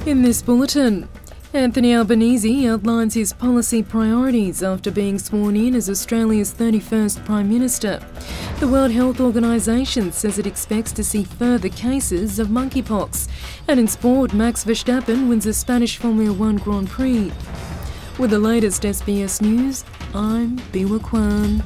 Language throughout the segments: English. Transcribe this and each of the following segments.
In this bulletin, Anthony Albanese outlines his policy priorities after being sworn in as Australia's 31st Prime Minister. The World Health Organization says it expects to see further cases of monkeypox. And in sport, Max Verstappen wins a Spanish Formula One Grand Prix. With the latest SBS News, I'm Biwa Kwan.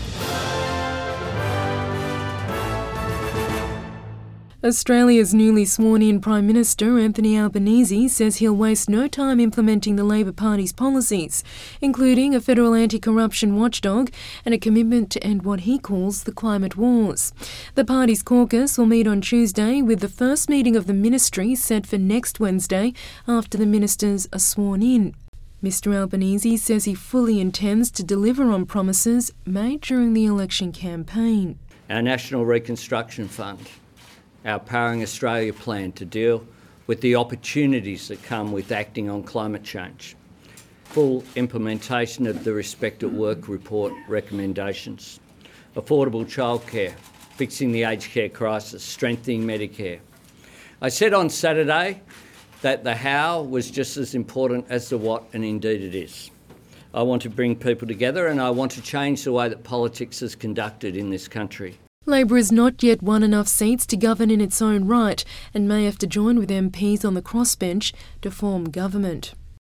Australia's newly sworn-in Prime Minister Anthony Albanese says he'll waste no time implementing the Labor Party's policies, including a federal anti-corruption watchdog and a commitment to end what he calls the climate wars. The party's caucus will meet on Tuesday, with the first meeting of the ministry set for next Wednesday after the ministers are sworn in. Mr Albanese says he fully intends to deliver on promises made during the election campaign. Our National Reconstruction Fund, our Powering Australia plan to deal with the opportunities that come with acting on climate change, full implementation of the Respect at Work report recommendations, affordable childcare, fixing the aged care crisis, strengthening Medicare. I said on Saturday that the how was just as important as the what, and indeed it is. I want to bring people together, and I want to change the way that politics is conducted in this country. Labor has not yet won enough seats to govern in its own right and may have to join with MPs on the crossbench to form government.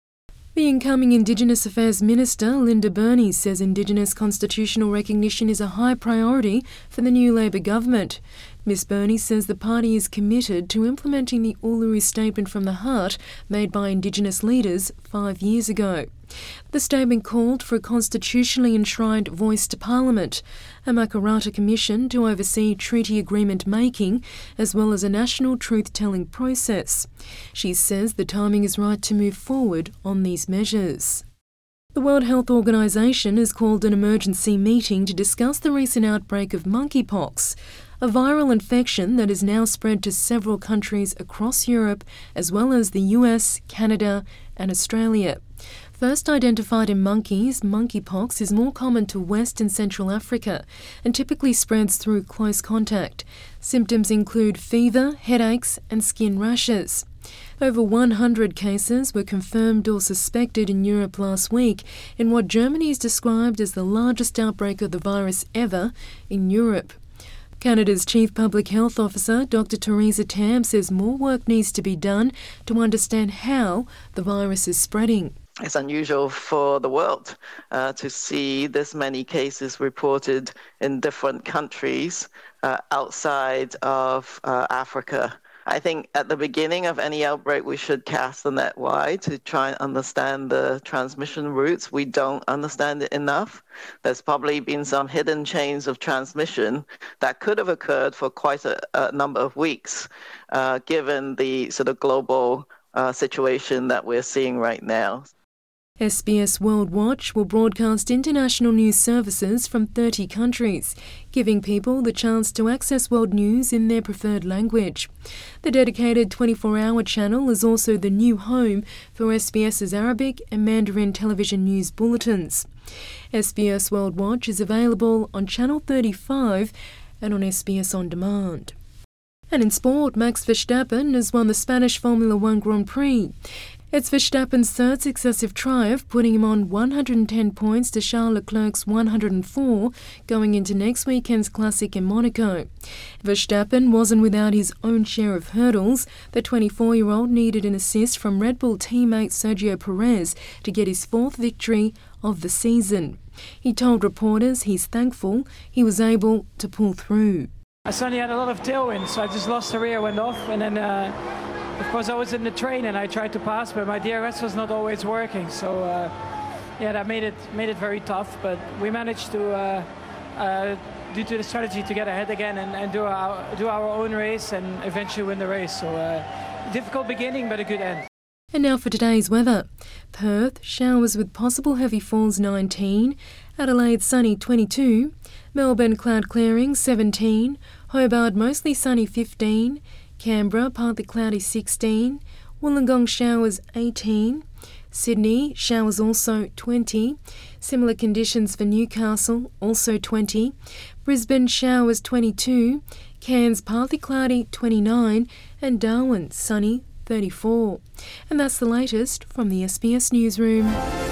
The incoming Indigenous Affairs Minister, Linda Burney, says Indigenous constitutional recognition is a high priority for the new Labor government. Ms Burney says the party is committed to implementing the Uluru Statement from the Heart made by Indigenous leaders 5 years ago. The statement called for a constitutionally enshrined voice to Parliament, a Makarrata Commission to oversee treaty agreement making, as well as a national truth-telling process. She says the timing is right to move forward on these measures. The World Health Organization has called an emergency meeting to discuss the recent outbreak of monkeypox, a viral infection that has now spread to several countries across Europe, as well as the US, Canada and Australia. First identified in monkeys, monkeypox is more common to West and Central Africa and typically spreads through close contact. Symptoms include fever, headaches and skin rashes. Over 100 cases were confirmed or suspected in Europe last week in what Germany has described as the largest outbreak of the virus ever in Europe. Canada's Chief Public Health Officer, Dr Theresa Tam, says more work needs to be done to understand how the virus is spreading. It's unusual for the world to see this many cases reported in different countries outside of Africa. I think at the beginning of any outbreak, we should cast the net wide to try and understand the transmission routes. We don't understand it enough. There's probably been some hidden chains of transmission that could have occurred for quite a number of weeks, given the sort of global situation that we're seeing right now. SBS World Watch will broadcast international news services from 30 countries, giving people the chance to access world news in their preferred language. The dedicated 24-hour channel is also the new home for SBS's Arabic and Mandarin television news bulletins. SBS World Watch is available on Channel 35 and on SBS On Demand. And in sport, Max Verstappen has won the Spanish Formula One Grand Prix. It's Verstappen's third successive triumph, putting him on 110 points to Charles Leclerc's 104 going into next weekend's Classic in Monaco. Verstappen wasn't without his own share of hurdles. The 24-year-old needed an assist from Red Bull teammate Sergio Perez to get his fourth victory of the season. He told reporters he's thankful he was able to pull through. I suddenly had a lot of tailwind, so I just lost the rear, went off, and then of course I was in the train and I tried to pass, but my DRS was not always working, so that made it very tough, but we managed to, due to the strategy, to get ahead again and do our own race and eventually win the race. So difficult beginning, but a good end. And now for today's weather. Perth, showers with possible heavy falls 19, Adelaide sunny 22, Melbourne cloud clearing 17, Hobart mostly sunny 15, Canberra partly cloudy 16, Wollongong showers 18, Sydney showers also 20, similar conditions for Newcastle also 20, Brisbane showers 22, Cairns partly cloudy 29 and Darwin sunny 34. And that's the latest from the SBS Newsroom.